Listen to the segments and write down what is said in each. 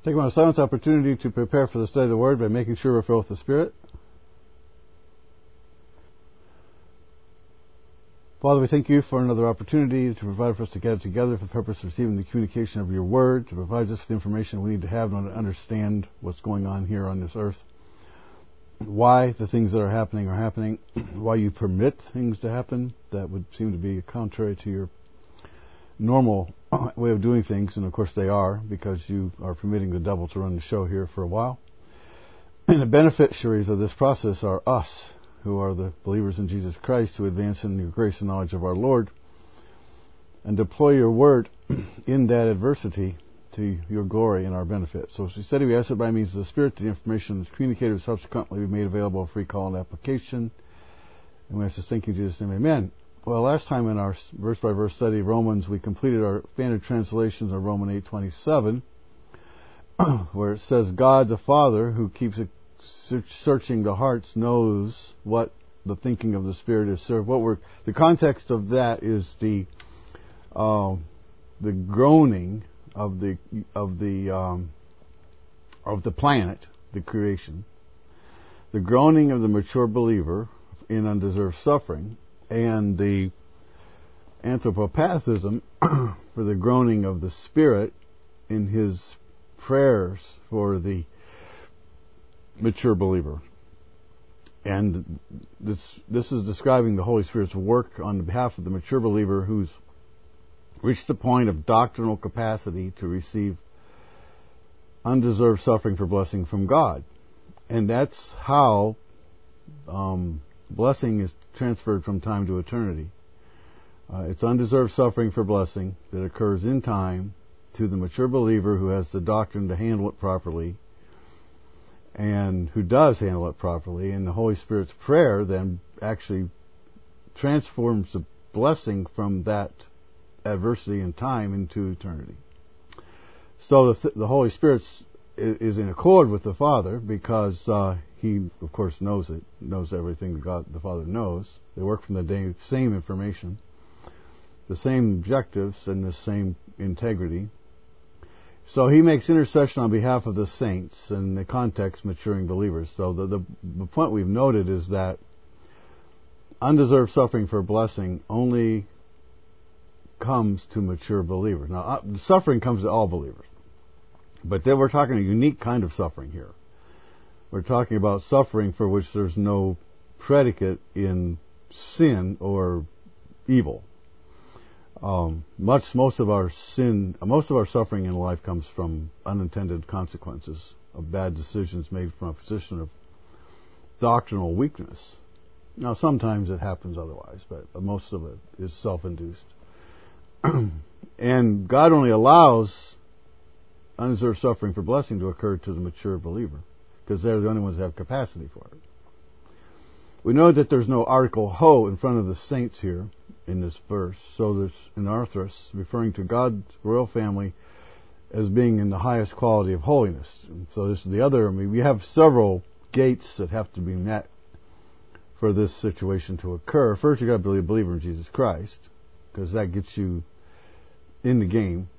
Take my silence opportunity to prepare for the study of the Word by making sure we're filled with the Spirit. Father, we thank you for another opportunity to provide for us to gather together for the purpose of receiving the communication of your Word, to provide us with the information we need to have in order to understand what's going on here on this earth, why the things that are happening, why you permit things to happen that would seem to be contrary to your normal way of doing things, and of course they are, because you are permitting the devil to run the show here for a while. And the beneficiaries of this process are us, who are the believers in Jesus Christ, who advance in your grace and knowledge of our Lord, and deploy your word in that adversity to your glory and our benefit. So as we study, we ask it by means of the Spirit, the information is communicated and subsequently made available for free call and application. And we ask this, thank you in Jesus' name, amen. Well, last time in our verse-by-verse study of Romans, we completed our standard translations of Romans 8:27, where it says, God the Father, who keeps searching the hearts, knows what the thinking of the Spirit is. So the context of that is the groaning of the planet, the creation, the groaning of the mature believer in undeserved suffering, and the anthropopathism for the groaning of the Spirit in his prayers for the mature believer. And this is describing the Holy Spirit's work on behalf of the mature believer who's reached the point of doctrinal capacity to receive undeserved suffering for blessing from God. And that's how blessing is transferred from time to eternity. It's undeserved suffering for blessing that occurs in time to the mature believer who has the doctrine to handle it properly, and who does handle it properly. And the Holy Spirit's prayer then actually transforms the blessing from that adversity in time into eternity. So the Holy Spirit is in accord with the Father, because He, of course, knows everything God the Father knows. They work from the same information, the same objectives, and the same integrity. So He makes intercession on behalf of the saints, in the context, maturing believers. So the point we've noted is that undeserved suffering for blessing only comes to mature believers. Now, suffering comes to all believers, but then we're talking a unique kind of suffering here. We're talking about suffering for which there's no predicate in sin or evil. Most of our suffering in life comes from unintended consequences of bad decisions made from a position of doctrinal weakness. Now, sometimes it happens otherwise, but most of it is self-induced. And God only allows undeserved suffering for blessing to occur to the mature believer, because they're the only ones that have capacity for it. We know that there's no article ho in front of the saints here in this verse, so there's an arthros referring to God's royal family as being in the highest quality of holiness. And so this is the other. We have several gates that have to be met for this situation to occur. First, you've got to be a believer in Jesus Christ, because that gets you in the game.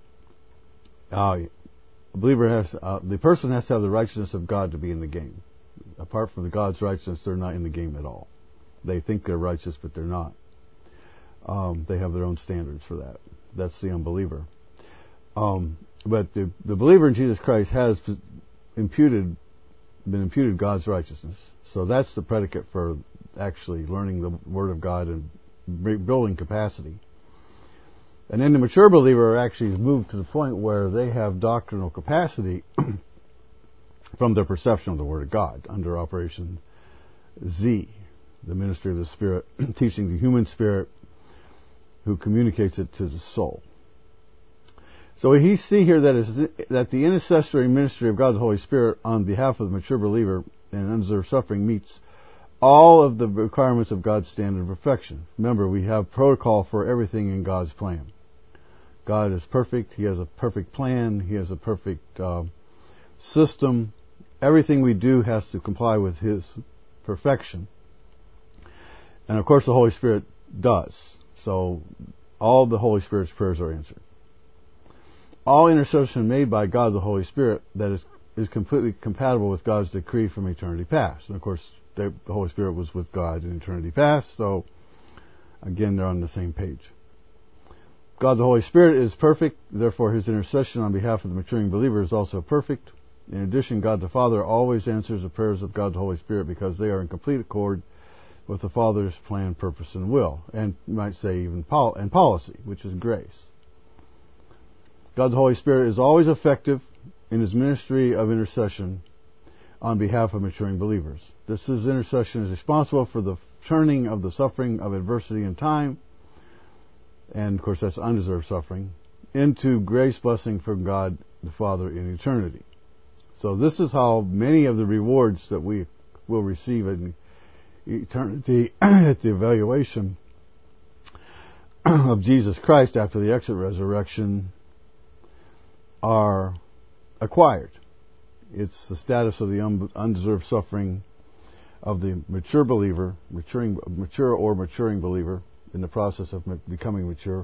The person has to have the righteousness of God to be in the game. Apart from God's righteousness, they're not in the game at all. They think they're righteous, but they're not. They have their own standards for that. That's the unbeliever. But the believer in Jesus Christ has been imputed God's righteousness. So that's the predicate for actually learning the Word of God and building capacity. And then the mature believer actually is moved to the point where they have doctrinal capacity from their perception of the Word of God under Operation Z, the ministry of the Spirit, teaching the human spirit who communicates it to the soul. So we see here that the intercessory ministry of God the Holy Spirit on behalf of the mature believer in undeserved suffering meets all of the requirements of God's standard of perfection. Remember, we have protocol for everything in God's plan. God is perfect. He has a perfect plan. He has a perfect system. Everything we do has to comply with His perfection. And of course the Holy Spirit does. So all the Holy Spirit's prayers are answered. all intercession made by God the Holy Spirit that is completely compatible with God's decree from eternity past. And of course, the Holy Spirit was with God in eternity past, so again, they're on the same page. God the Holy Spirit is perfect, therefore his intercession on behalf of the maturing believer is also perfect. In addition, God the Father always answers the prayers of God the Holy Spirit because they are in complete accord with the Father's plan, purpose, and will, and you might say even and policy, which is grace. God the Holy Spirit is always effective in his ministry of intercession on behalf of maturing believers. This intercession is responsible for the turning of the suffering of adversity in time, and of course that's undeserved suffering, into grace blessing from God the Father in eternity. So this is how many of the rewards that we will receive in eternity at the evaluation of Jesus Christ after the exit resurrection are acquired. It's the status of the undeserved suffering of the mature believer, mature or maturing believer in the process of becoming mature,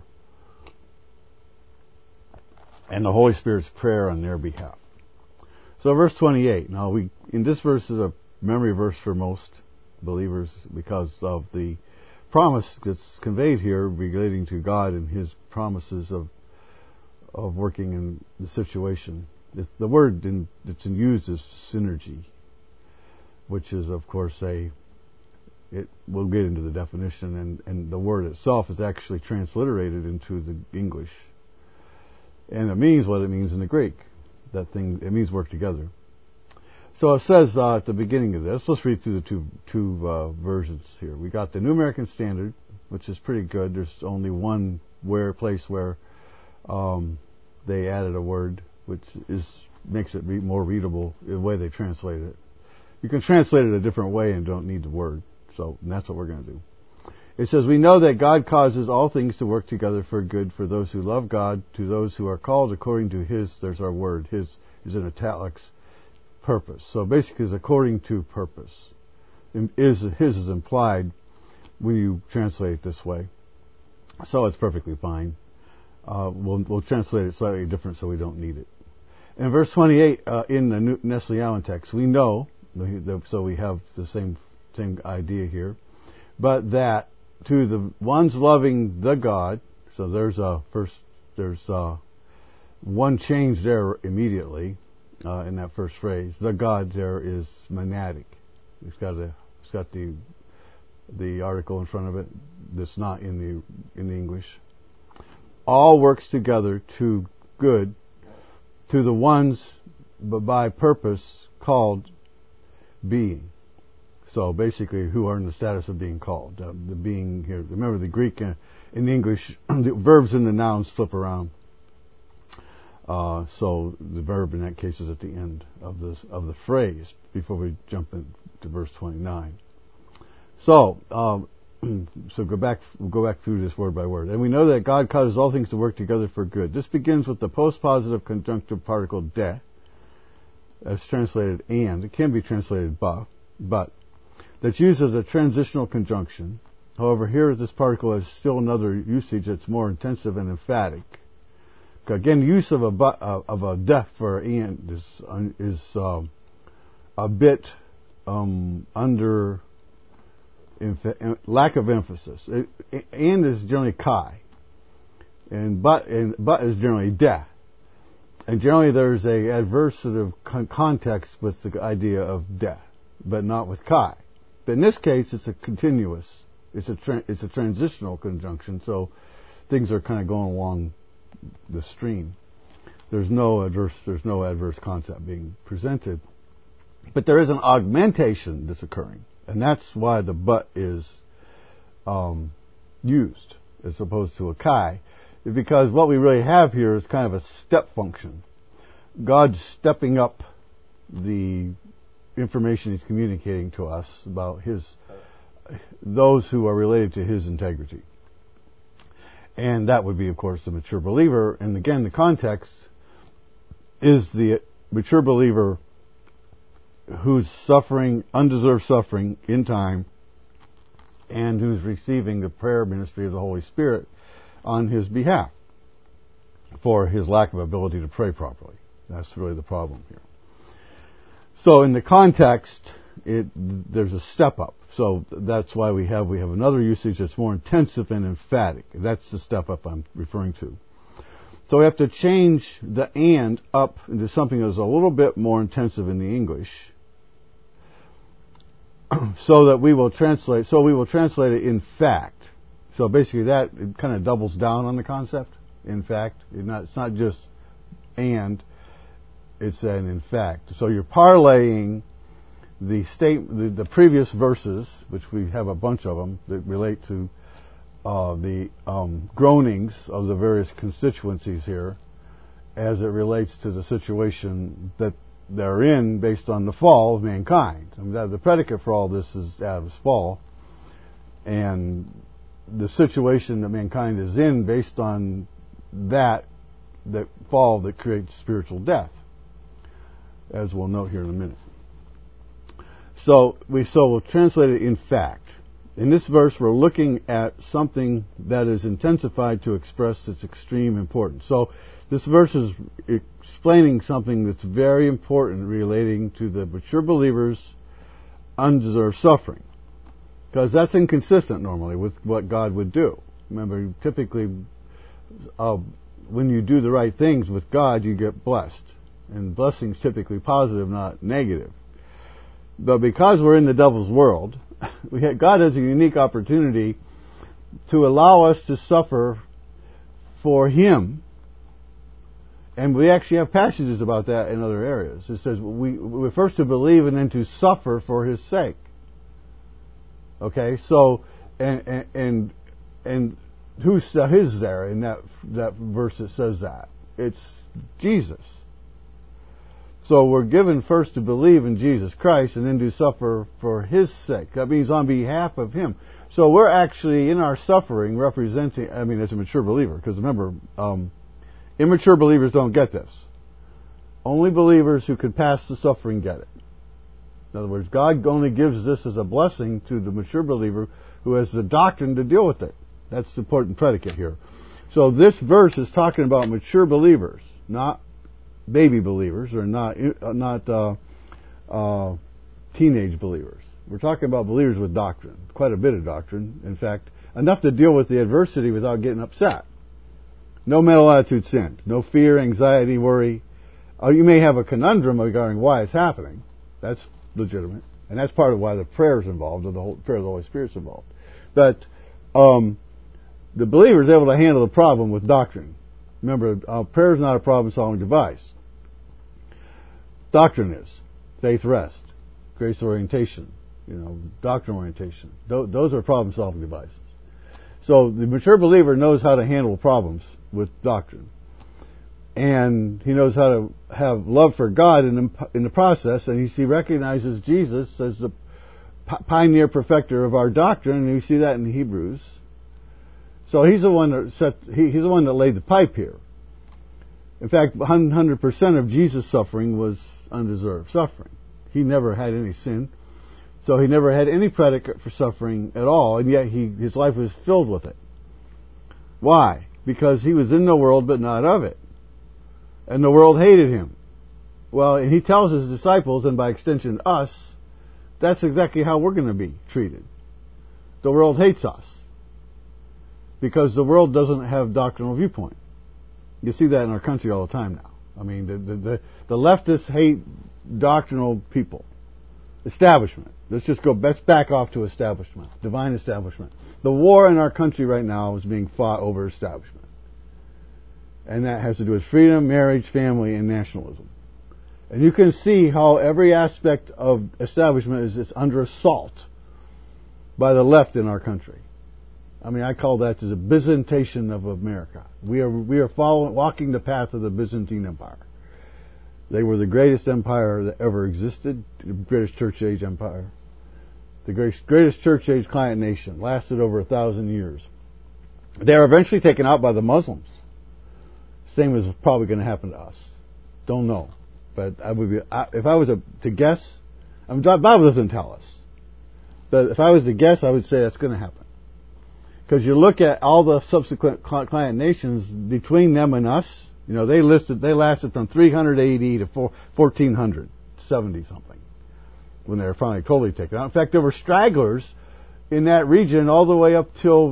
and the Holy Spirit's prayer on their behalf. So verse 28. Now in this verse is a memory verse for most believers because of the promise that's conveyed here relating to God and his promises of working in the situation. The word that's used is synergy, which is of course we'll get into the definition, and the word itself is actually transliterated into the English. And it means what it means in the Greek. It means work together. So it says at the beginning of this, let's read through the two versions here. We got the New American Standard, which is pretty good. There's only one place where they added a word, which makes it more readable the way they translate it. You can translate it a different way and don't need the word. And that's what we're going to do. It says, we know that God causes all things to work together for good for those who love God, to those who are called according to his, there's our word, his is in italics, purpose. So basically it's according to purpose. His is implied when you translate it this way. So it's perfectly fine. We'll translate it slightly different so we don't need it. In verse 28, in the Nestle Allen text, we know, so we have the same idea here, but that to the ones loving the God, so there's one change there immediately in that first phrase. The God there is monadic. It's got the article in front of it that's not in the English. All works together to good to the ones but by purpose called being. So basically, who are in the status of being called. The being here. Remember, the Greek in the English, the verbs and the nouns flip around. So the verb in that case is at the end of the phrase before we jump into verse 29. So we'll go back through this word by word. And we know that God causes all things to work together for good. This begins with the postpositive conjunctive particle de, as translated and. It can be translated but. That's used as a transitional conjunction. However, here this particle has still another usage that's more intensive and emphatic. Again, use of a de for and is a bit under lack of emphasis. And is generally kai, and but is generally de. And generally there's a adversative context with the idea of de, but not with kai. But in this case, it's a continuous. It's a transitional conjunction, so things are kind of going along the stream. There's no adverse concept being presented, but there is an augmentation that's occurring, and that's why the but is used as opposed to a kai, because what we really have here is kind of a step function. God's stepping up the information he's communicating to us about those who are related to his integrity. And that would be, of course, the mature believer. And again, the context is the mature believer who's suffering, undeserved suffering in time, and who's receiving the prayer ministry of the Holy Spirit on his behalf. for his lack of ability to pray properly. That's really the problem here. So in the context, there's a step up. So that's why we have another usage that's more intensive and emphatic. That's the step up I'm referring to. So we have to change the and up into something that's a little bit more intensive in the English, so we will translate it in fact. So basically that it kind of doubles down on the concept. In fact, it's not just and, it's an in fact. So you're parlaying the previous verses, which we have a bunch of them that relate to the groanings of the various constituencies here, as it relates to the situation that they're in based on the fall of mankind. I mean, the predicate for all this is Adam's fall, and the situation that mankind is in based on that fall that creates spiritual death, as we'll note here in a minute. So we'll translate it in fact. In this verse, we're looking at something that is intensified to express its extreme importance. So this verse is explaining something that's very important relating to the mature believer's undeserved suffering, because that's inconsistent normally with what God would do. Remember, typically, when you do the right things with God, you get blessed. And blessing's typically positive, not negative. But because we're in the devil's world, God has a unique opportunity to allow us to suffer for Him. And we actually have passages about that in other areas. It says we're first to believe and then to suffer for His sake. Okay, so and who's His there in that verse that says that? It's Jesus. So we're given first to believe in Jesus Christ and then to suffer for His sake. That means on behalf of Him. So we're actually in our suffering representing, as a mature believer, because remember, immature believers don't get this. Only believers who could pass the suffering get it. In other words, God only gives this as a blessing to the mature believer who has the doctrine to deal with it. That's the important predicate here. So this verse is talking about mature believers, not baby believers, or not teenage believers. We're talking about believers with doctrine, quite a bit of doctrine. In fact, enough to deal with the adversity without getting upset. No mental attitude sins, no fear, anxiety, worry. You may have a conundrum regarding why it's happening. That's legitimate, and that's part of why the prayer is involved, or the prayer of the Holy Spirit is involved. But the believer is able to handle the problem with doctrine. Remember, prayer is not a problem-solving device. Doctrine is. Faith rest, grace orientation, doctrine orientation. Those are problem-solving devices. So the mature believer knows how to handle problems with doctrine, and he knows how to have love for God in the process. And he recognizes Jesus as the pioneer perfecter of our doctrine, and we see that in Hebrews. So he's the one that laid the pipe here. In fact, 100% of Jesus' suffering was undeserved suffering. He never had any sin, so he never had any predicate for suffering at all, and yet his life was filled with it. Why? Because he was in the world but not of it, and the world hated him. Well, and he tells his disciples, and by extension us, that's exactly how we're going to be treated. The world hates us, because the world doesn't have doctrinal viewpoint. You see that in our country all the time now. The leftists hate doctrinal people. Establishment. Let's back off to establishment. Divine establishment. The war in our country right now is being fought over establishment. And that has to do with freedom, marriage, family, and nationalism. And you can see how every aspect of establishment is under assault by the left in our country. I call that the Byzantation of America. We are walking the path of the Byzantine Empire. They were the greatest empire that ever existed, the greatest church age empire. The greatest church age client nation, lasted over 1,000 years. They are eventually taken out by the Muslims. Same is probably going to happen to us. Don't know. But if I was to guess, the Bible doesn't tell us. But if I was to guess, I would say that's going to happen. Because you look at all the subsequent client nations between them and us, they lasted from 300 AD to 1470 something when they were finally totally taken out. In fact, there were stragglers in that region all the way up till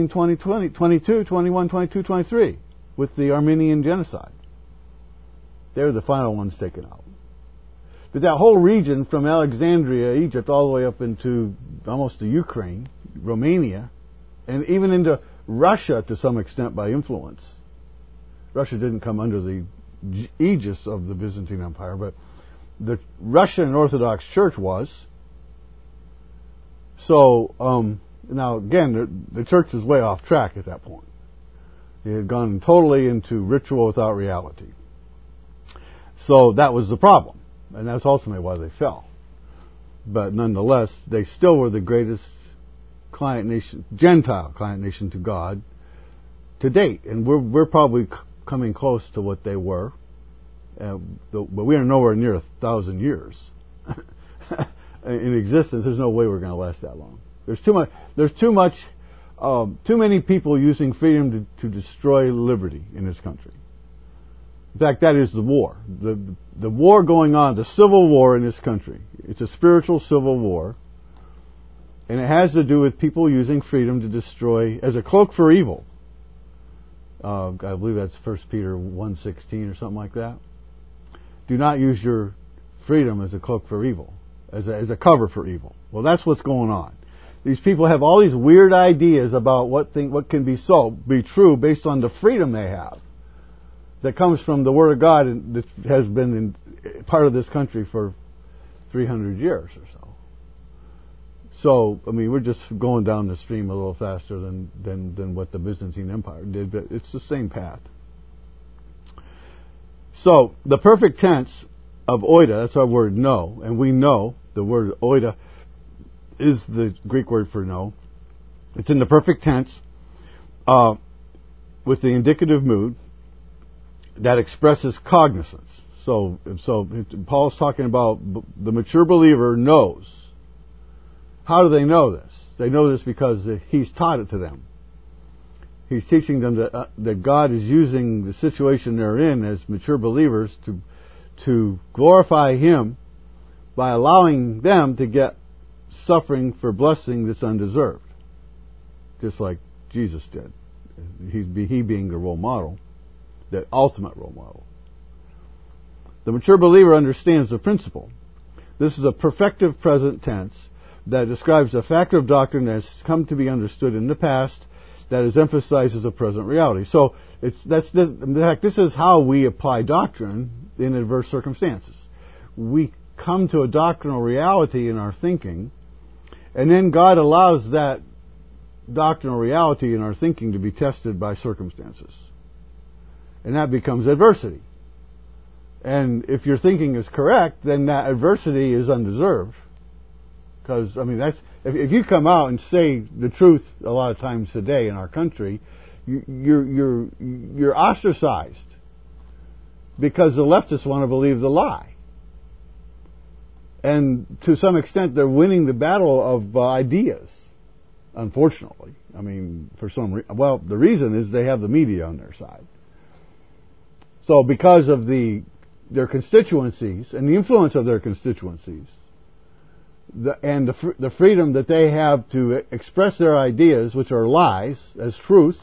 21, 22, 23 with the Armenian genocide. They were the final ones taken out. But that whole region from Alexandria, Egypt, all the way up into almost to Ukraine, Romania, and even into Russia to some extent by influence. Russia didn't come under the aegis of the Byzantine Empire, but the Russian Orthodox Church was. So, now again, the church is way off track at that point. It had gone totally into ritual without reality. So that was the problem. And that's ultimately why they fell. But nonetheless, they still were the greatest client nation, Gentile client nation to God to date. And we're probably coming close to what they were. But we are nowhere near 1,000 years in existence. There's no way we're going to last that long. There's too many people using freedom to destroy liberty in this country. In fact, that is the war. The war going on, the civil war in this country. It's a spiritual civil war. And it has to do with people using freedom to destroy as a cloak for evil. I believe that's 1 Peter 1:16 or something like that. Do not use your freedom as a cloak for evil, as a cover for evil. Well, that's what's going on. These people have all these weird ideas about what can be true based on the freedom they have. That comes from the Word of God and that has been part of this country for 300 years or so. So, we're just going down the stream a little faster than what the Byzantine Empire did, but it's the same path. So, the perfect tense of oida, that's our word know, and we know the word oida is the Greek word for know. It's in the perfect tense with the indicative mood that expresses cognizance. So Paul's talking about the mature believer knows. How do they know this? They know this because he's taught it to them. He's teaching them that God is using the situation they're in as mature believers to glorify Him by allowing them to get suffering for blessing that's undeserved. Just like Jesus did. He being the role model. The ultimate role model. The mature believer understands the principle. This is a perfective present tense that describes a factor of doctrine that has come to be understood in the past that is emphasized as a present reality. So in fact, this is how we apply doctrine in adverse circumstances. We come to a doctrinal reality in our thinking, and then God allows that doctrinal reality in our thinking to be tested by circumstances. And that becomes adversity. And if your thinking is correct, then that adversity is undeserved. Because, if you come out and say the truth a lot of times today in our country, you're ostracized. Because the leftists want to believe the lie. And to some extent, they're winning the battle of ideas. Unfortunately. The reason is they have the media on their side. So because of their constituencies and the influence of their constituencies, and the freedom that they have to express their ideas, which are lies, as truth,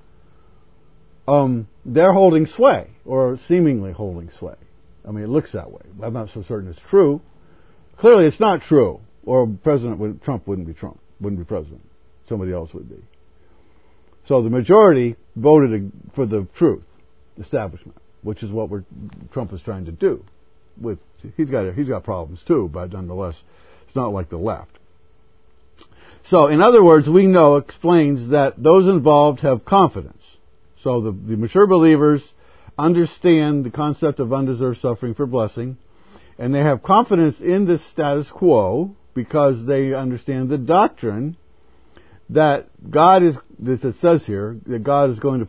they're holding sway, or seemingly holding sway. It looks that way. I'm not so certain it's true. Clearly it's not true, or Trump wouldn't be president. Somebody else would be. So the majority voted for the truth, establishment, which is what Trump is trying to do. He's got problems too, but nonetheless, it's not like the left. So, in other words, we know explains that those involved have confidence. So the mature believers understand the concept of undeserved suffering for blessing, and they have confidence in the status quo because they understand the doctrine that God is, as it says here, that God is going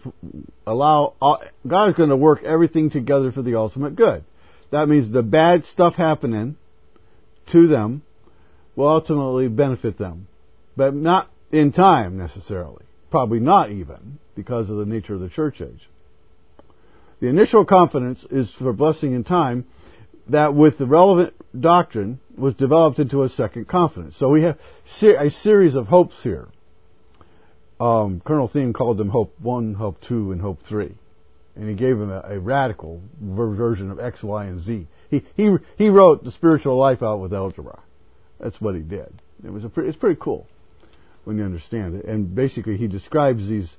to work everything together for the ultimate good. That means the bad stuff happening to them will ultimately benefit them, but not in time necessarily. probably not even, because of the nature of the church age. The initial confidence is for blessing in time that with the relevant doctrine was developed into a second confidence. So we have a series of hopes here. Colonel Thiem called them Hope 1, Hope 2, and Hope 3. And he gave them a radical version of X, Y, and Z. He wrote the spiritual life out with algebra. That's what he did. It's pretty cool when you understand it. And basically he describes these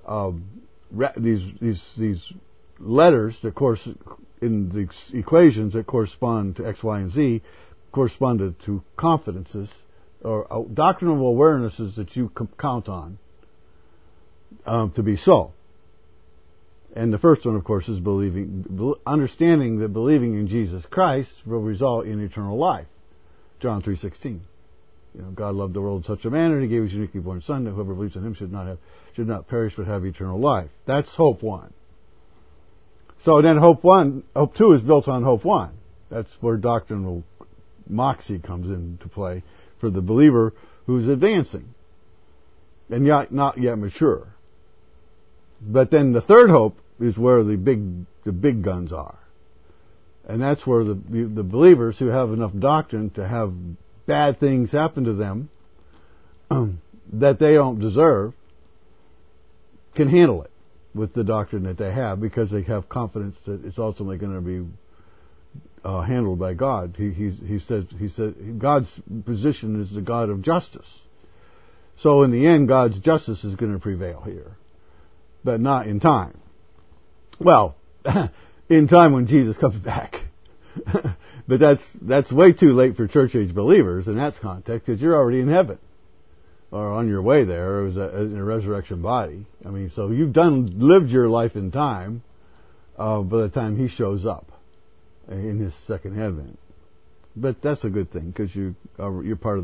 letters that in the equations that correspond to X, Y, and Z corresponded to confidences or doctrinal awarenesses that you count on to be so. And the first one, of course, is understanding that believing in Jesus Christ will result in eternal life. John 3:16. God loved the world in such a manner, He gave His uniquely born Son, that whoever believes in Him should not perish but have eternal life. That's hope 1. So then hope 2 is built on hope 1. That's where doctrinal moxie comes into play for the believer who's advancing and not yet mature. But then the third hope is where the big guns are. And that's where the believers who have enough doctrine to have bad things happen to them that they don't deserve can handle it with the doctrine that they have, because they have confidence that it's ultimately going to be handled by God. He said God's position is the God of justice. So in the end, God's justice is going to prevail here, but not in time. Well, in time when Jesus comes back. But that's way too late for church age believers in that context, because you're already in heaven or on your way there in a resurrection body. I mean, so you've lived your life in time by the time He shows up in His second advent. But that's a good thing, because you're part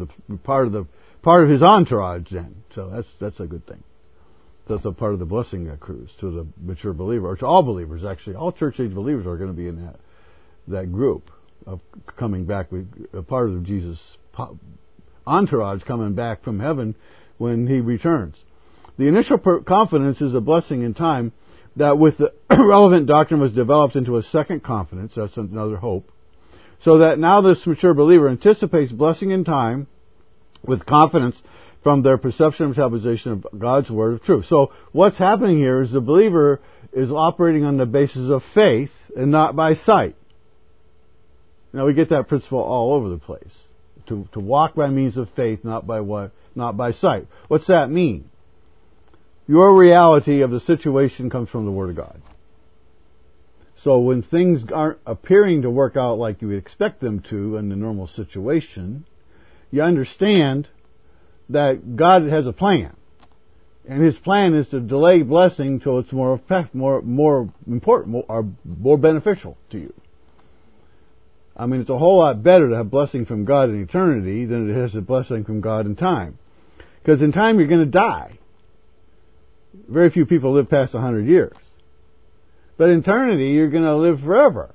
of His entourage then. So that's a good thing. That's a part of the blessing that accrues to the mature believer, or to all believers actually. All church age believers are going to be in that group of coming back with a part of Jesus' entourage coming back from heaven when He returns. The initial confidence is a blessing in time that with the relevant doctrine was developed into a second confidence. That's another hope. So that now this mature believer anticipates blessing in time with confidence from their perception and metabolization of God's word of truth. So what's happening here is the believer is operating on the basis of faith and not by sight. Now we get that principle all over the place. To walk by means of faith, not by sight. What's that mean? Your reality of the situation comes from the Word of God. So when things aren't appearing to work out like you would expect them to in the normal situation, you understand that God has a plan. And His plan is to delay blessing till it's more important, more beneficial to you. I mean, it's a whole lot better to have blessing from God in eternity than it is a blessing from God in time. Because in time you're going to die. Very few people live past 100 years. But in eternity you're going to live forever.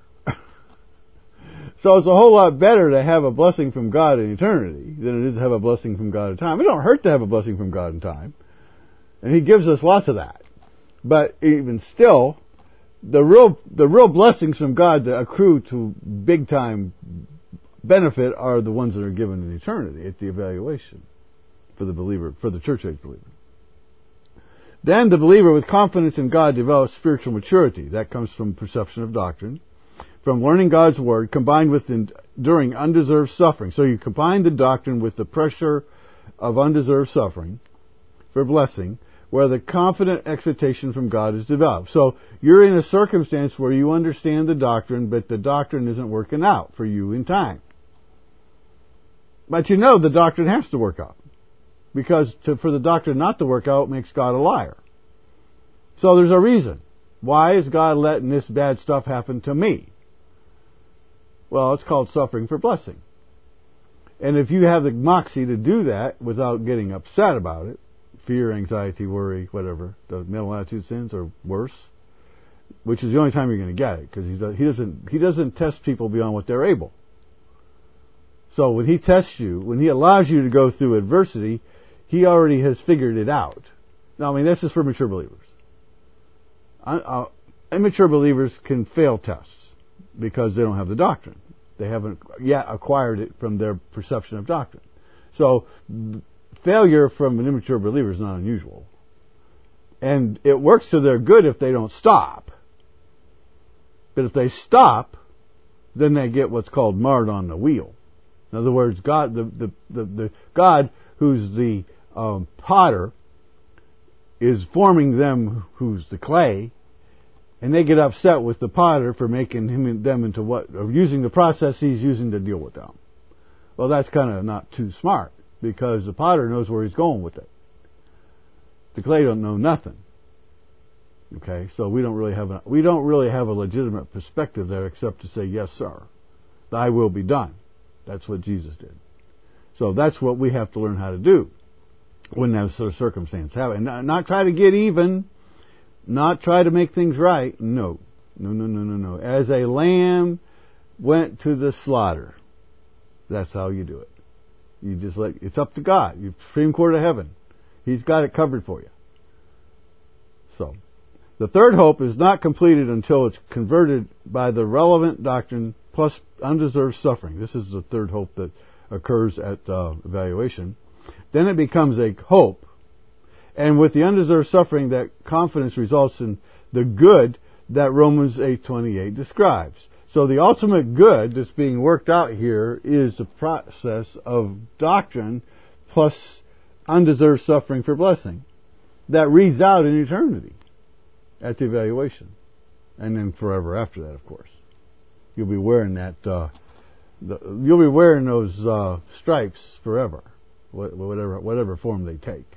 So it's a whole lot better to have a blessing from God in eternity than it is to have a blessing from God in time. It don't hurt to have a blessing from God in time. And He gives us lots of that. But even still, the real blessings from God that accrue to big time benefit are the ones that are given in eternity at the evaluation for the believer, for the church age believer. Then the believer with confidence in God develops spiritual maturity. That comes from perception of doctrine, from learning God's word, combined with enduring undeserved suffering. So you combine the doctrine with the pressure of undeserved suffering for blessing, where the confident expectation from God is developed. So you're in a circumstance where you understand the doctrine, but the doctrine isn't working out for you in time. But you know the doctrine has to work out, because for the doctrine not to work out makes God a liar. So there's a reason. Why is God letting this bad stuff happen to me? Well, it's called suffering for blessing. And if you have the moxie to do that without getting upset about it, fear, anxiety, worry, whatever, the mental attitude sins or worse, which is the only time you're going to get it, because he doesn't test people beyond what they're able. So when He tests you, when He allows you to go through adversity, He already has figured it out. Now, I mean, this is for mature believers. Immature believers can fail tests because they don't have the doctrine. They haven't yet acquired it from their perception of doctrine. So, failure from an immature believer is not unusual. And it works to their good if they don't stop. But if they stop, then they get what's called marred on the wheel. In other words, God, the God who's the potter, is forming them who's the clay, and they get upset with the potter for making them into what, or using the process he's using to deal with them. Well, that's kind of not too smart, because the potter knows where he's going with it. The clay don't know nothing. Okay, so we don't really have a legitimate perspective there, except to say, yes, sir, thy will be done. That's what Jesus did. So that's what we have to learn how to do when that sort of circumstance happens. And not try to get even, not try to make things right. No. As a lamb went to the slaughter, that's how you do it. You just it's up to God. You Supreme Court of Heaven. He's got it covered for you. So, the third hope is not completed until it's converted by the relevant doctrine plus undeserved suffering. This is the third hope that occurs at evaluation. Then it becomes a hope. And with the undeserved suffering, that confidence results in the good that Romans 8:28 describes. So the ultimate good that's being worked out here is the process of doctrine plus undeserved suffering for blessing. That reads out in eternity at the evaluation. And then forever after that, of course. You'll be wearing that, you'll be wearing those stripes forever, whatever form they take.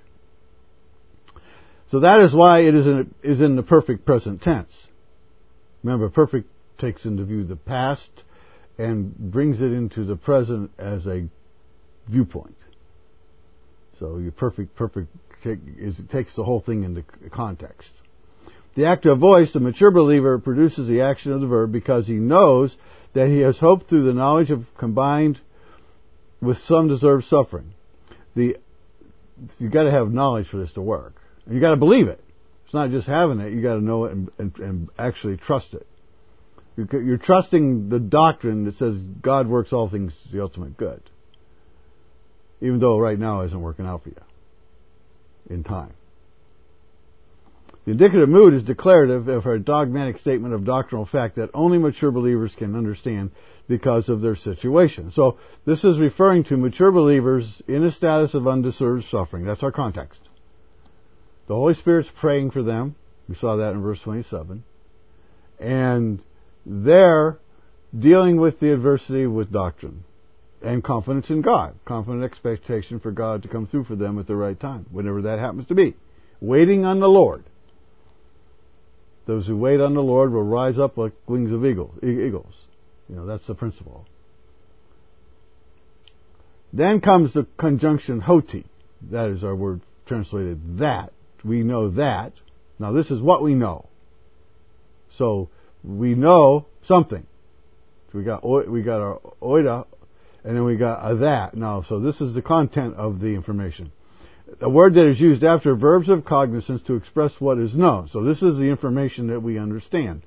So that is why it is in the perfect present tense. Remember, perfect takes into view the past and brings it into the present as a viewpoint. So your perfect takes the whole thing into context. The active voice, the mature believer, produces the action of the verb because he knows that he has hope through the knowledge of combined with some deserved suffering. You got to have knowledge for this to work. And you got to believe it. It's not just having it. You got to know it and actually trust it. You're trusting the doctrine that says God works all things to the ultimate good, even though right now it isn't working out for you in time. The indicative mood is declarative of a dogmatic statement of doctrinal fact that only mature believers can understand because of their situation. So this is referring to mature believers in a status of undeserved suffering. That's our context. The Holy Spirit's praying for them. We saw that in verse 27. And they're dealing with the adversity with doctrine and confidence in God. Confident expectation for God to come through for them at the right time, whenever that happens to be. Waiting on the Lord. Those who wait on the Lord will rise up like wings of eagles. You know, that's the principle. Then comes the conjunction hoti. That is our word translated that. We know that. Now this is what we know. So we know something. We got our oida, and then we got a that. Now, so this is the content of the information. A word that is used after verbs of cognizance to express what is known. So this is the information that we understand.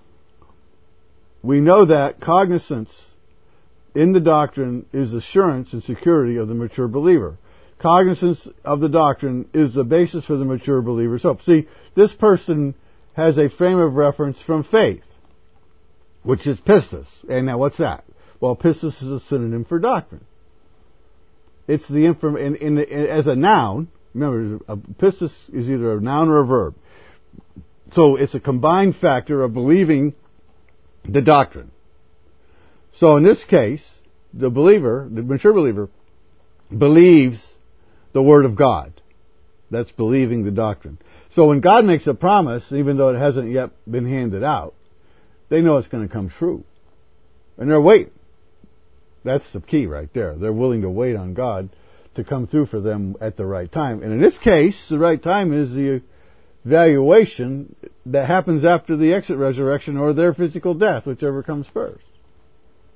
We know that cognizance in the doctrine is assurance and security of the mature believer. Cognizance of the doctrine is the basis for the mature believer's hope. See, this person has a frame of reference from faith, which is pistis. And now what's that? Well, pistis is a synonym for doctrine. It's the as a noun. Remember, a pistis is either a noun or a verb. So it's a combined factor of believing the doctrine. So in this case, the mature believer, believes the Word of God. That's believing the doctrine. So when God makes a promise, even though it hasn't yet been handed out, they know it's going to come true. And they're waiting. That's the key right there. They're willing to wait on God to come through for them at the right time. And in this case, the right time is the evaluation that happens after the exit resurrection or their physical death, whichever comes first.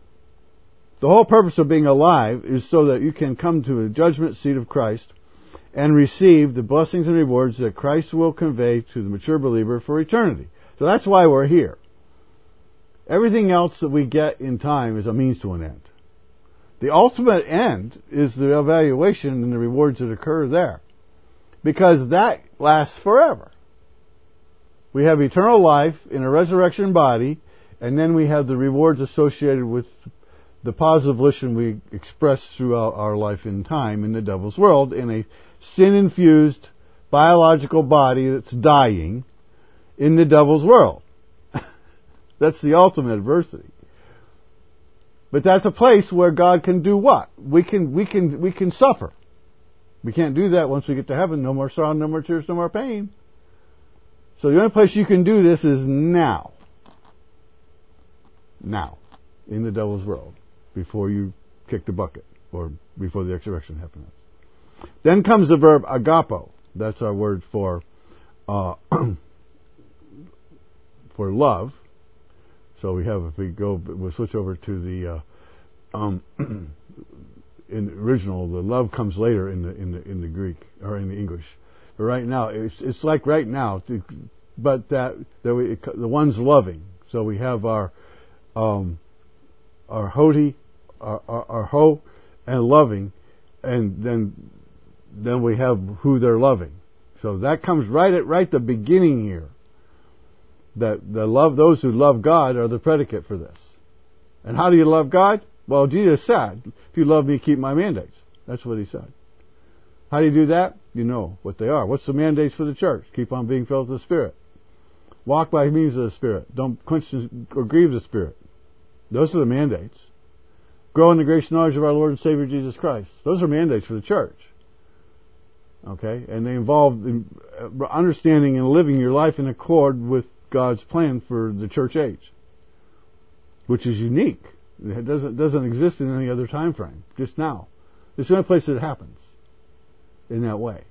The whole purpose of being alive is so that you can come to a judgment seat of Christ and receive the blessings and rewards that Christ will convey to the mature believer for eternity. So that's why we're here. Everything else that we get in time is a means to an end. The ultimate end is the evaluation and the rewards that occur there. Because that lasts forever. We have eternal life in a resurrection body, and then we have the rewards associated with the positive volition we express throughout our life in time in the devil's world, in a sin-infused biological body that's dying in the devil's world. That's the ultimate adversity. But that's a place where God can do what? We can suffer. We can't do that once we get to heaven. No more sorrow, no more tears, no more pain. So the only place you can do this is now. Now. In the devil's world. Before you kick the bucket. Or before the resurrection happens. Then comes the verb agapo. That's our word for love. So we'll switch over to the in the original. The love comes later in the Greek or in the English. But right now, it's like right now. But the one's loving. So we have our hoti, our ho, and loving, and then we have who they're loving. So that comes right at the beginning here. That those who love God are the predicate for this. And how do you love God? Well, Jesus said, if you love me, keep my mandates. That's what he said. How do you do that? You know what they are. What's the mandates for the church? Keep on being filled with the Spirit. Walk by means of the Spirit. Don't quench or grieve the Spirit. Those are the mandates. Grow in the grace and knowledge of our Lord and Savior Jesus Christ. Those are mandates for the church. Okay? And they involve understanding and living your life in accord with God's plan for the church age, which is unique. It doesn't exist in any other time frame. Just now, it's the only place that it happens in that way.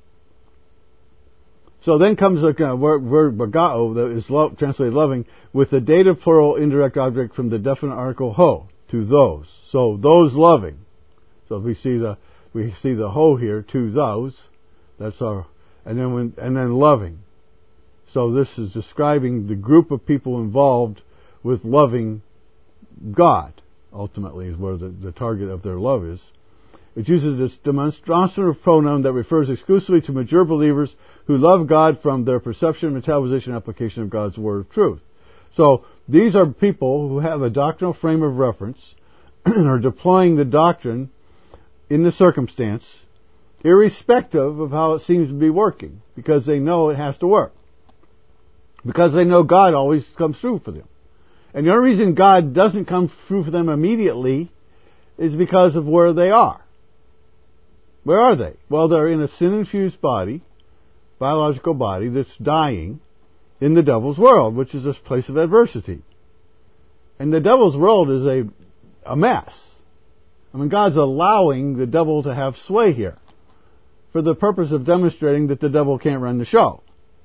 So then comes the word bagao, that is translated loving, with the dative plural indirect object from the definite article ho, to those. So those loving. So we see the ho here, to those. That's our, and then loving. So this is describing the group of people involved with loving God, ultimately, is where the target of their love is. It uses this demonstrative pronoun that refers exclusively to mature believers who love God from their perception, metabolization, and application of God's word of truth. So these are people who have a doctrinal frame of reference and are deploying the doctrine in the circumstance, irrespective of how it seems to be working, because they know it has to work. Because they know God always comes through for them. And the only reason God doesn't come through for them immediately is because of where they are. Where are they? Well, they're in a sin-infused body, biological body, that's dying in the devil's world, which is this place of adversity. And the devil's world is a mess. I mean, God's allowing the devil to have sway here for the purpose of demonstrating that the devil can't run the show.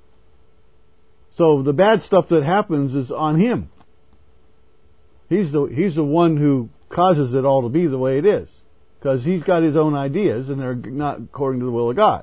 So the bad stuff that happens is on him. He's the one who causes it all to be the way it is. Because he's got his own ideas and they're not according to the will of God.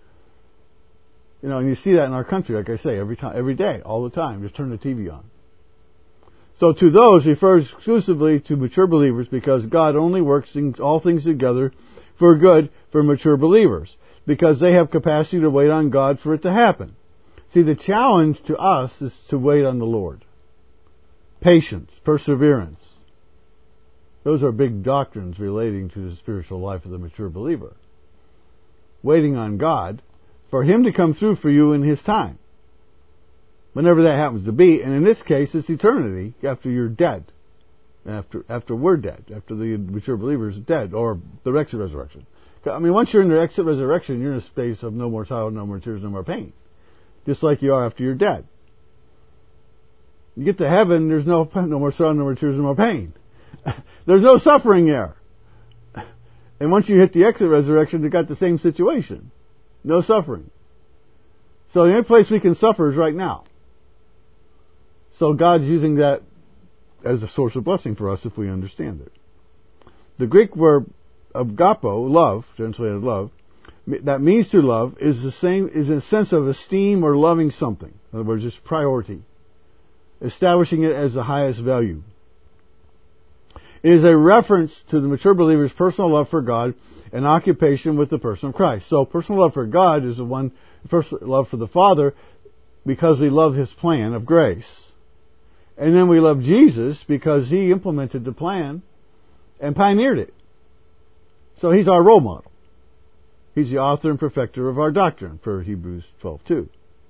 You know, and you see that in our country, like I say, every day, all the time. Just turn the TV on. So to those refers exclusively to mature believers because God only works all things together for good for mature believers. Because they have capacity to wait on God for it to happen. See, the challenge to us is to wait on the Lord. Patience, perseverance. Those are big doctrines relating to the spiritual life of the mature believer. Waiting on God for Him to come through for you in His time. Whenever that happens to be, and in this case, it's eternity after you're dead. After we're dead. After the mature believer is dead, or the exit resurrection. I mean, once you're in the exit resurrection, you're in a space of no more sorrow, no more tears, no more pain. Just like you are after you're dead. You get to heaven, there's no more sorrow, no more tears, no more pain. There's no suffering there. And once you hit the exit resurrection, you got the same situation. No suffering. So the only place we can suffer is right now. So God's using that as a source of blessing for us if we understand it. The Greek verb agapo, love, translated love, that means to love is the same, is a sense of esteem or loving something. In other words, it's priority. Establishing it as the highest value. It is a reference to the mature believer's personal love for God and occupation with the person of Christ. So personal love for God is the one, personal love for the Father, because we love His plan of grace. And then we love Jesus because He implemented the plan and pioneered it. So He's our role model. He's the author and perfecter of our doctrine, per Hebrews 12:2.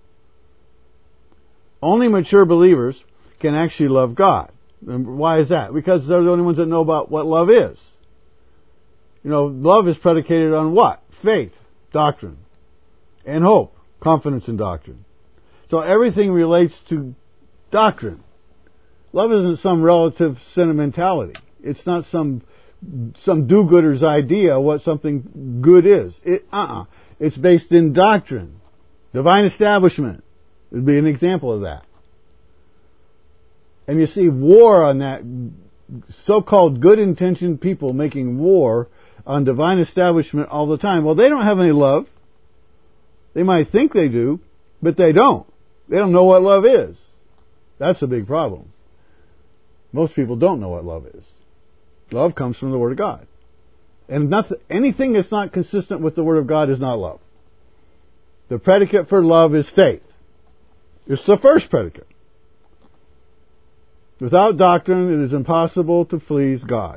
Only mature believers can actually love God. And why is that? Because they're the only ones that know about what love is. You know, love is predicated on what? Faith, doctrine, and hope, confidence in doctrine. So everything relates to doctrine. Love isn't some relative sentimentality. It's not some do-gooder's idea of what something good is. It's based in doctrine. Divine establishment would be an example of that. And you see war on that, so-called good-intentioned people making war on divine establishment all the time. Well, they don't have any love. They might think they do, but they don't. They don't know what love is. That's a big problem. Most people don't know what love is. Love comes from the Word of God. And anything that's not consistent with the Word of God is not love. The predicate for love is faith. It's the first predicate. Without doctrine, it is impossible to please God.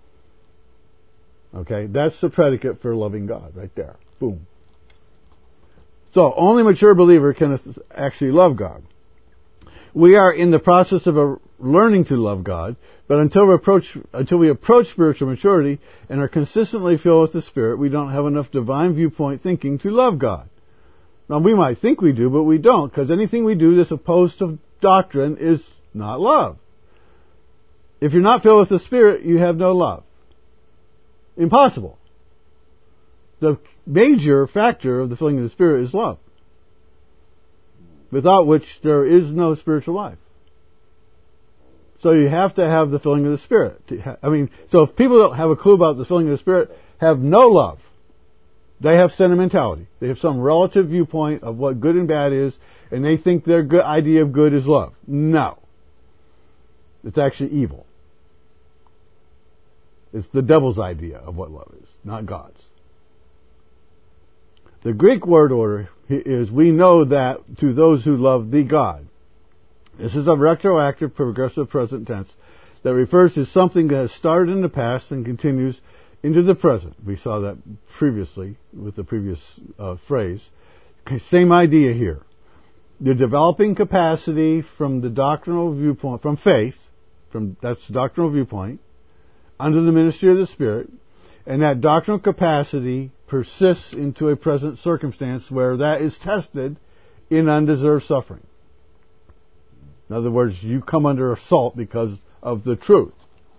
Okay, that's the predicate for loving God, right there. Boom. So, only a mature believer can actually love God. We are in the process of learning to love God, but until we approach spiritual maturity and are consistently filled with the Spirit, we don't have enough divine viewpoint thinking to love God. Now, we might think we do, but we don't, because anything we do that's opposed to doctrine is not love. If you're not filled with the Spirit, you have no love. Impossible. The major factor of the filling of the Spirit is love, without which there is no spiritual life. So you have to have the filling of the Spirit. So if people don't have a clue about the filling of the Spirit, have no love. They have sentimentality. They have some relative viewpoint of what good and bad is, and they think their good idea of good is love. No. It's actually evil. It's the devil's idea of what love is, not God's. The Greek word order is, we know that to those who love the God. This is a retroactive, progressive present tense that refers to something that has started in the past and continues into the present. We saw that previously with the previous phrase. Same idea here. The developing capacity from the doctrinal viewpoint, from faith, that's the doctrinal viewpoint, under the ministry of the Spirit, and that doctrinal capacity persists into a present circumstance where that is tested in undeserved suffering. In other words, you come under assault because of the truth.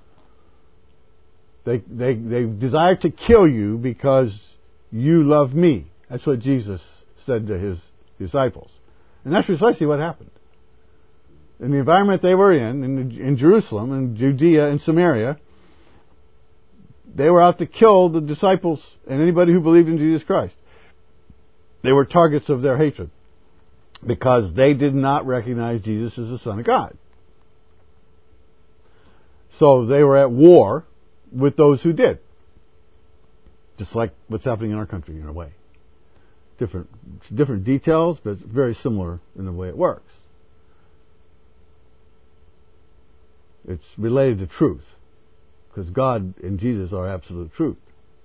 They desire to kill you because you love me. That's what Jesus said to His disciples. And that's precisely what happened. In the environment they were in Jerusalem, in Judea and Samaria, they were out to kill the disciples and anybody who believed in Jesus Christ. They were targets of their hatred because they did not recognize Jesus as the Son of God. So they were at war with those who did. Just like what's happening in our country in a way. Different details, but very similar in the way it works. It's related to truth. Because God and Jesus are absolute truth.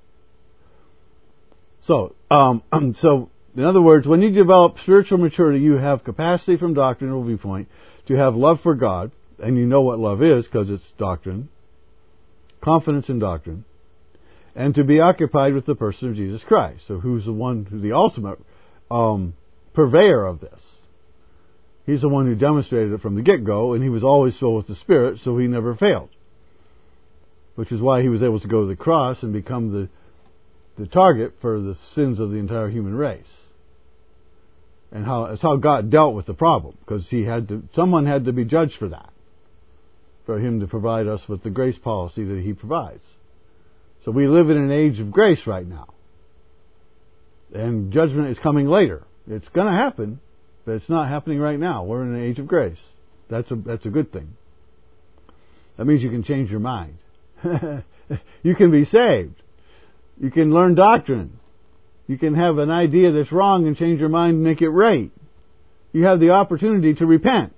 So in other words, when you develop spiritual maturity, you have capacity from doctrinal viewpoint to have love for God, and you know what love is because it's doctrine, confidence in doctrine, and to be occupied with the person of Jesus Christ. So who's the ultimate purveyor of this? He's the one who demonstrated it from the get-go, and He was always filled with the Spirit, so He never failed. Which is why He was able to go to the cross and become the target for the sins of the entire human race. And it's how God dealt with the problem, because someone had to be judged for that, for Him to provide us with the grace policy that He provides. So we live in an age of grace right now. And judgment is coming later. It's going to happen, but it's not happening right now. We're in an age of grace. That's a good thing. That means you can change your mind. You can be saved. You can learn doctrine. You can have an idea that's wrong and change your mind and make it right. You have the opportunity to repent.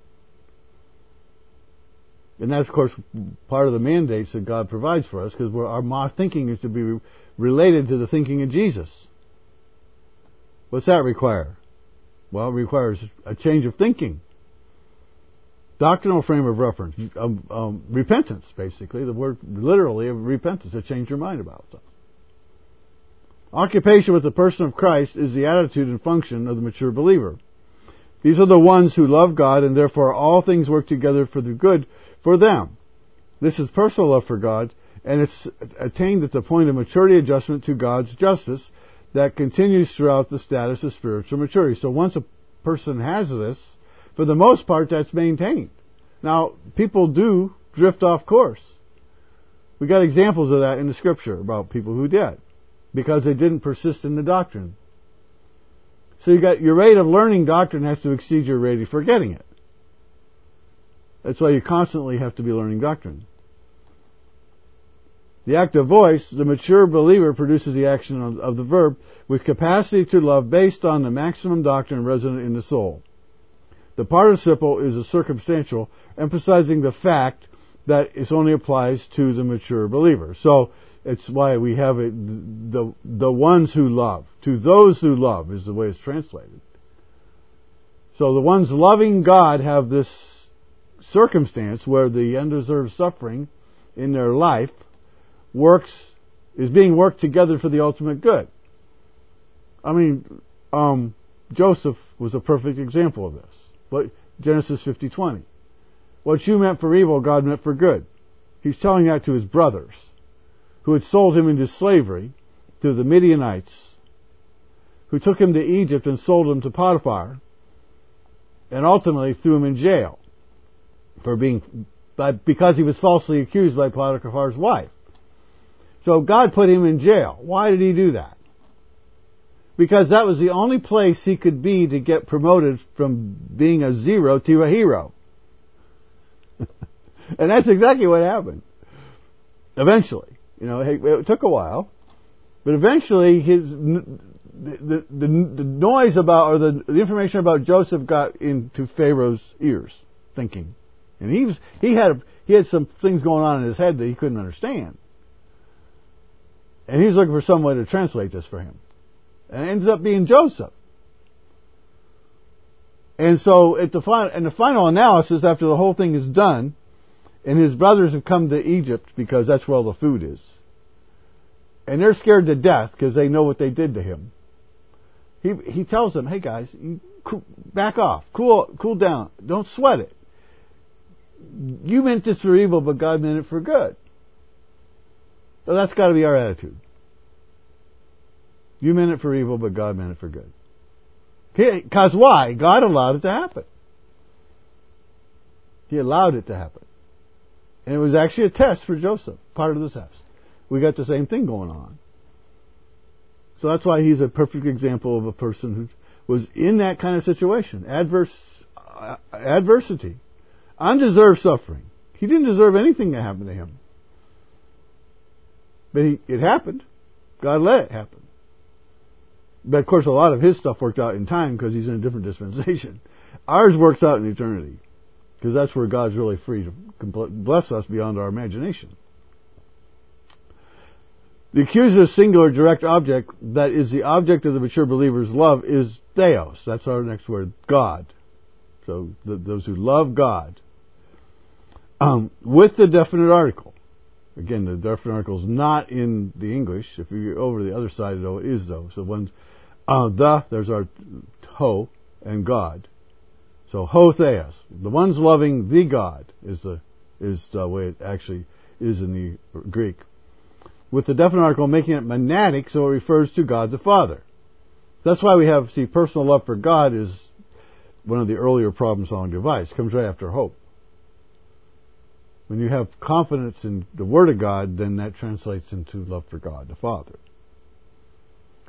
And that's, of course, part of the mandates that God provides for us, because our thinking is to be related to the thinking of Jesus. What's that require? Well, it requires a change of thinking. Doctrinal frame of reference. Repentance, basically. The word literally of repentance, to change your mind about something. Occupation with the person of Christ is the attitude and function of the mature believer. These are the ones who love God, and therefore all things work together for the good for them. This is personal love for God, and it's attained at the point of maturity adjustment to God's justice that continues throughout the status of spiritual maturity. So once a person has this, for the most part, that's maintained. Now, people do drift off course. We got examples of that in the Scripture about people who did, because they didn't persist in the doctrine. So your rate of learning doctrine has to exceed your rate of forgetting it. That's why you constantly have to be learning doctrine. The active voice, the mature believer produces the action of the verb with capacity to love based on the maximum doctrine resident in the soul. The participle is a circumstantial, emphasizing the fact that it only applies to the mature believer. So it's why we have it, the ones who love. To those who love is the way it's translated. So the ones loving God have this circumstance where the undeserved suffering in their life is being worked together for the ultimate good. I mean, Joseph was a perfect example of this. But Genesis 50:20. What you meant for evil, God meant for good. He's telling that to his brothers, who had sold him into slavery to the Midianites, who took him to Egypt and sold him to Potiphar, and ultimately threw him in jail because he was falsely accused by Potiphar's wife. So God put him in jail. Why did he do that? Because that was the only place he could be to get promoted from being a zero to a hero. And that's exactly what happened. Eventually. It took a while. But eventually the noise about, or the information about Joseph got into Pharaoh's ears, thinking. And he had some things going on in his head that he couldn't understand. And he's looking for some way to translate this for him. And it ended up being Joseph. And so in the final analysis, after the whole thing is done, and his brothers have come to Egypt because that's where all the food is, and they're scared to death because they know what they did to him. He tells them, "Hey guys, back off, cool down, don't sweat it. You meant this for evil, but God meant it for good." So that's got to be our attitude. You meant it for evil, but God meant it for good. Because why? God allowed it to happen. He allowed it to happen. And it was actually a test for Joseph, part of the test. We got the same thing going on. So that's why he's a perfect example of a person who was in that kind of situation. Adversity. Undeserved suffering. He didn't deserve anything that happened to him. But it happened. God let it happen. But of course a lot of his stuff worked out in time because he's in a different dispensation. Ours works out in eternity. Because that's where God's really free to bless us beyond our imagination. The accusative singular direct object that is the object of the mature believer's love is theos. That's our next word, God. So those who love God. With the definite article. Again, the definite article is not in the English. If you go over to the other side, though, it is though. So there's our ho and God. So ho theos, the ones loving the God is the way it actually is in the Greek. With the definite article making it monadic, so it refers to God the Father. That's why we have, personal love for God is one of the earlier problem-solving devices. Comes right after hope. When you have confidence in the Word of God, then that translates into love for God the Father.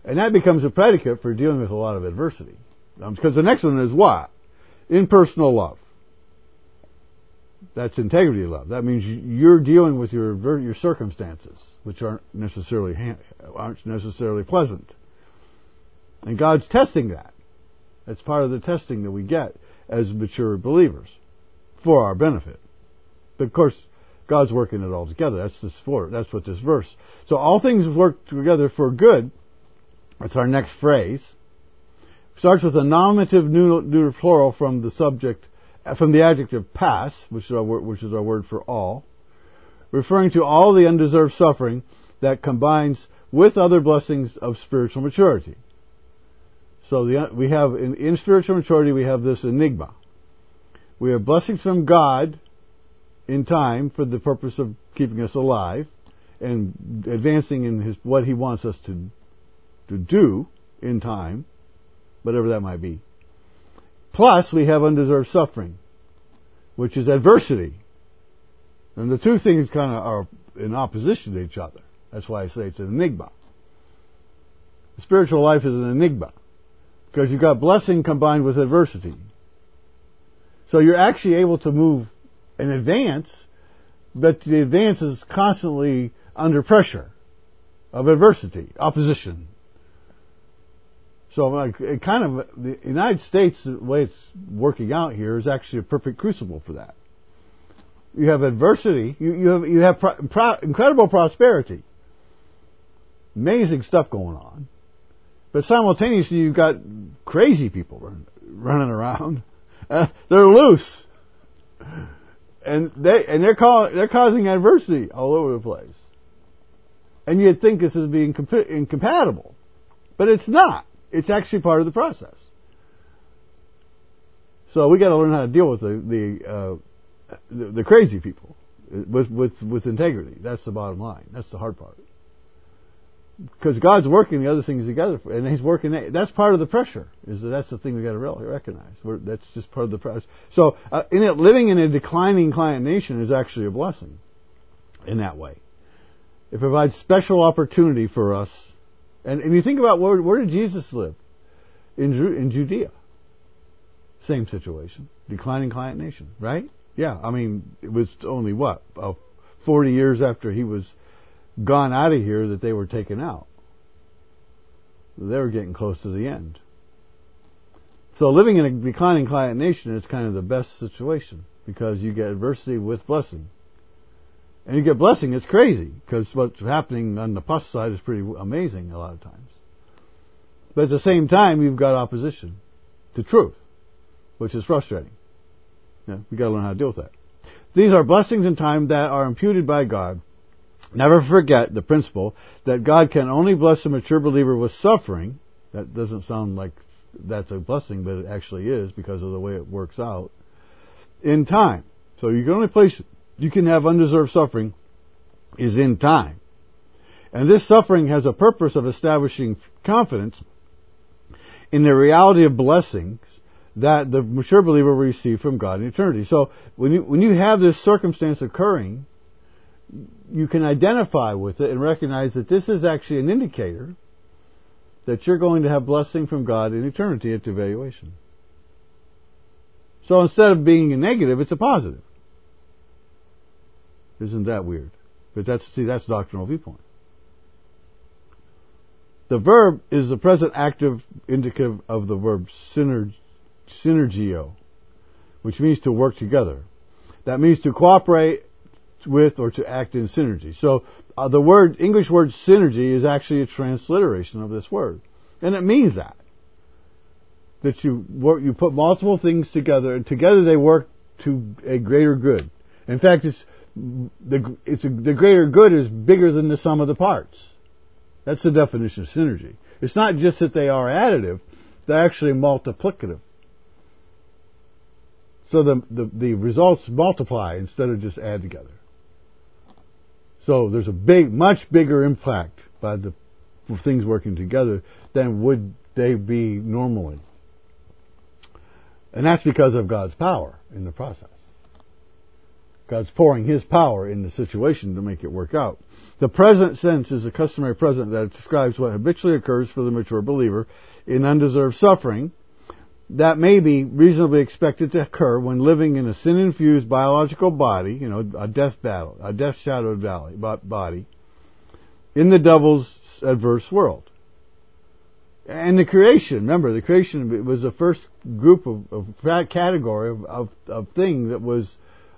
And that becomes a predicate for dealing with a lot of adversity. Because the next one is what? Impersonal love. That's integrity love. That means you're dealing with your circumstances, which aren't necessarily pleasant. And God's testing that. That's part of the testing that we get as mature believers for our benefit. But of course, God's working it all together. That's what this verse. So all things work together for good. That's our next phrase. Starts with a nominative neuter plural from the adjective pass, which is our word for all, referring to all the undeserved suffering that combines with other blessings of spiritual maturity. So we have in spiritual maturity we have this enigma. We have blessings from God in time for the purpose of keeping us alive and advancing in what He wants us to do in time, whatever that might be. Plus, we have undeserved suffering, which is adversity. And the two things kind of are in opposition to each other. That's why I say it's an enigma. The spiritual life is an enigma, because you've got blessing combined with adversity. So you're actually able to move and advance, but the advance is constantly under pressure of adversity, opposition. So the United States, the way it's working out here, is actually a perfect crucible for that. You have adversity, you have incredible prosperity, amazing stuff going on, but simultaneously you've got crazy people running around. They're loose, and they're causing adversity all over the place. And you'd think this is being incompatible, but it's not. It's actually part of the process. So we got to learn how to deal with the crazy people with integrity. That's the bottom line. That's the hard part. Because God's working the other things together, and He's working. That's part of the pressure. That's the thing we got to really recognize. That's just part of the pressure. So, living in a declining client nation is actually a blessing. In that way, it provides special opportunity for us. And you think about where did Jesus live? In Judea. Same situation. Declining client nation, right? Yeah, it was only 40 years after He was gone out of here that they were taken out. They were getting close to the end. So living in a declining client nation is kind of the best situation, because you get adversity with blessing. And you get blessing, it's crazy, because what's happening on the plus side is pretty amazing a lot of times. But at the same time, you've got opposition to truth, which is frustrating. Yeah, we've got to learn how to deal with that. These are blessings in time that are imputed by God. Never forget the principle that God can only bless a mature believer with suffering. That doesn't sound like that's a blessing, but it actually is, because of the way it works out. In time. So you can only place you can have undeserved suffering is in time. And this suffering has a purpose of establishing confidence in the reality of blessings that the mature believer will receive from God in eternity. So when you have this circumstance occurring, you can identify with it and recognize that this is actually an indicator that you're going to have blessing from God in eternity at the evaluation. So instead of being a negative, it's a positive. Isn't that weird? But that's doctrinal viewpoint. The verb is the present active indicative of the verb synergio, which means to work together. That means to cooperate with or to act in synergy. So the English word synergy is actually a transliteration of this word. And it means that you put multiple things together, and together they work to a greater good. In fact, the greater good is bigger than the sum of the parts. That's the definition of synergy. It's not just that they are additive, they're actually multiplicative. So the results multiply instead of just add together. So there's a much bigger impact by the things working together than would they be normally. And that's because of God's power in the process. God's pouring His power in the situation to make it work out. The present sense is a customary present that describes what habitually occurs for the mature believer in undeserved suffering that may be reasonably expected to occur when living in a sin-infused biological body, a death-shadowed body, in the devil's adverse world. And the creation, remember, the creation was the first group of category of thing that was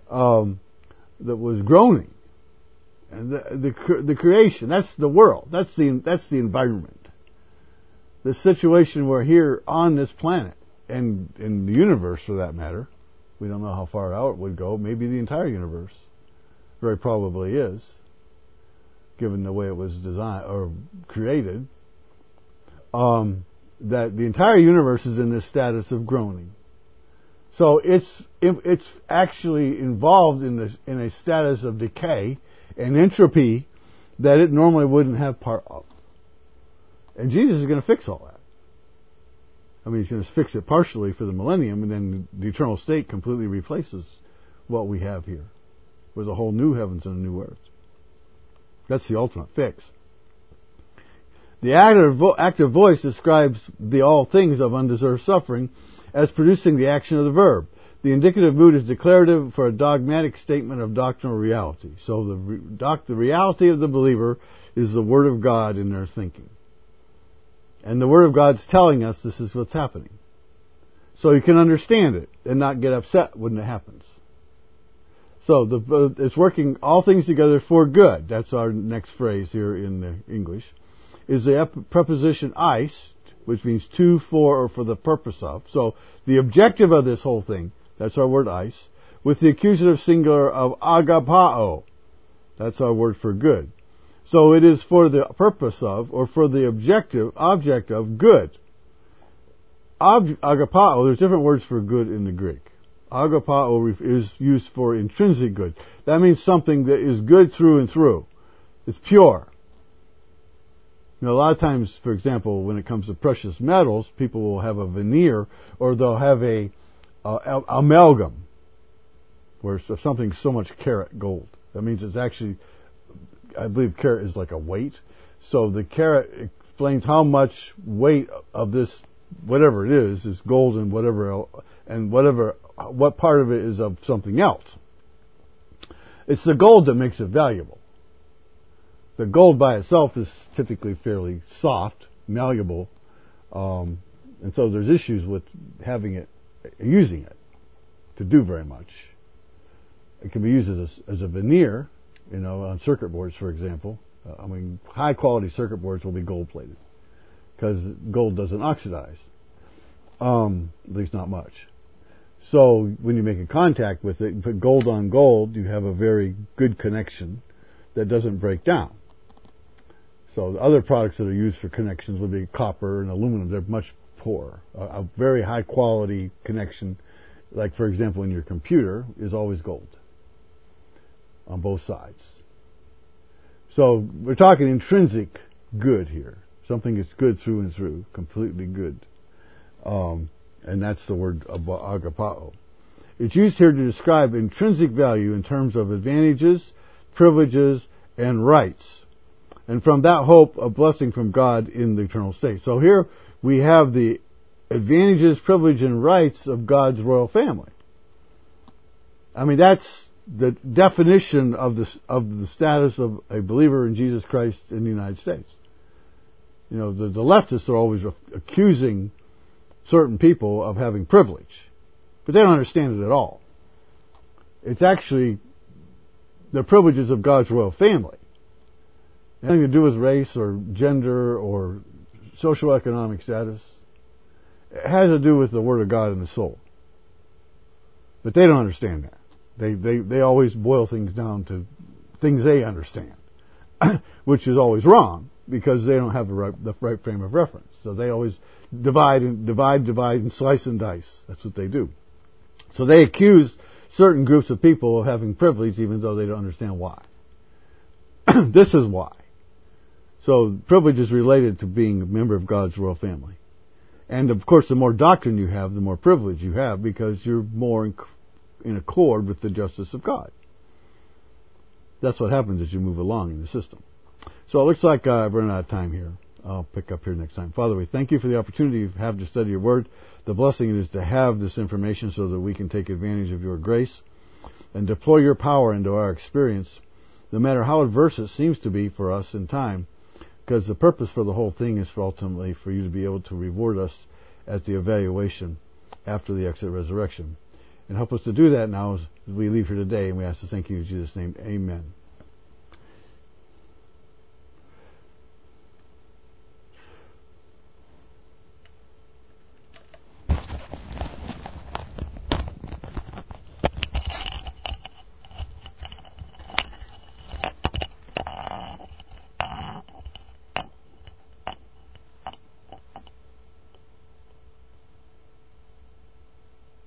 groaning. And the creation, that's the world, that's the environment. The situation we're here on this planet, and in the universe for that matter, we don't know how far out it would go, maybe the entire universe, very probably is, given the way it was designed or created, that the entire universe is in this status of groaning. So it's actually involved in a status of decay and entropy that it normally wouldn't have part of. And Jesus is going to fix all that. I mean, He's going to fix it partially for the millennium, and then the eternal state completely replaces what we have here with a whole new heavens and a new earth. That's the ultimate fix. The active voice describes the all things of undeserved suffering as producing the action of the verb. The indicative mood is declarative for a dogmatic statement of doctrinal reality. So the reality of the believer is the Word of God in their thinking. And the Word of God's telling us this is what's happening. So you can understand it and not get upset when it happens. So it's working all things together for good. That's our next phrase here in the English. Is the preposition eis, which means to, for, or for the purpose of. So the objective of this whole thing, that's our word eis, with the accusative singular of agapao. That's our word for good. So it is for the purpose of, or for the object of good. Agapao, there's different words for good in the Greek. Agapao is used for intrinsic good. That means something that is good through and through. It's pure. A lot of times, for example, when it comes to precious metals, people will have a veneer, or they'll have a amalgam, where something's so much carat gold. That means it's actually, I believe carat is like a weight. So the carat explains how much weight of this, whatever it is gold and what part of it is of something else. It's the gold that makes it valuable. The gold by itself is typically fairly soft, malleable, and so there's issues with using it to do very much. It can be used as a veneer, on circuit boards, for example. High quality circuit boards will be gold plated because gold doesn't oxidize, at least not much. So when you make a contact with it, you put gold on gold, you have a very good connection that doesn't break down. So the other products that are used for connections would be copper and aluminum. They're much poorer. A very high quality connection, like for example in your computer, is always gold on both sides. So we're talking intrinsic good here. Something that's good through and through, completely good. And that's the word agapao. It's used here to describe intrinsic value in terms of advantages, privileges, and rights. And from that hope, a blessing from God in the eternal state. So here we have the advantages, privilege, and rights of God's royal family. That's the definition of the status of a believer in Jesus Christ in the United States. The leftists are always accusing certain people of having privilege, but they don't understand it at all. It's actually the privileges of God's royal family. Nothing to do with race or gender or socioeconomic status. It has to do with the Word of God in the soul. But they don't understand that. They always boil things down to things they understand, which is always wrong because they don't have the right frame of reference. So they always divide and slice and dice. That's what they do. So they accuse certain groups of people of having privilege even though they don't understand why. This is why. So privilege is related to being a member of God's royal family. And of course, the more doctrine you have, the more privilege you have because you're more in accord with the justice of God. That's what happens as you move along in the system. So it looks like I've run out of time here. I'll pick up here next time. Father, we thank you for the opportunity you have to study your word. The blessing it is to have this information so that we can take advantage of your grace and deploy your power into our experience, no matter how adverse it seems to be for us in time, because the purpose for the whole thing is ultimately for you to be able to reward us at the evaluation after the exit resurrection. And help us to do that now as we leave here today, and we ask to thank you in Jesus' name. Amen.